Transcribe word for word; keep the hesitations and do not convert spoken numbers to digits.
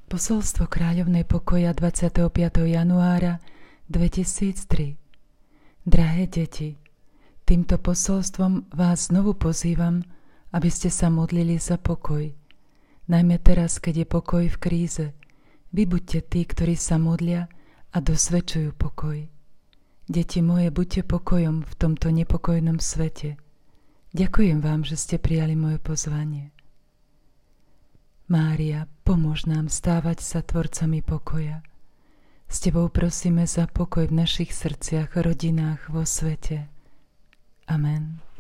Posolstvo Kráľovnej pokoja dvadsiateho piateho januára dvetisíctri. Drahé deti, týmto posolstvom vás znovu pozývam, aby ste sa modlili za pokoj. Najmä teraz, keď je pokoj v kríze. Vy buďte tí, ktorí sa modlia a dosvedčujú pokoj. Deti moje, buďte pokojom v tomto nepokojnom svete. Ďakujem vám, že ste prijali moje pozvanie. Mária, pomôž nám stávať sa tvorcami pokoja. S Tebou prosíme za pokoj v našich srdciach, rodinách, vo svete. Amen.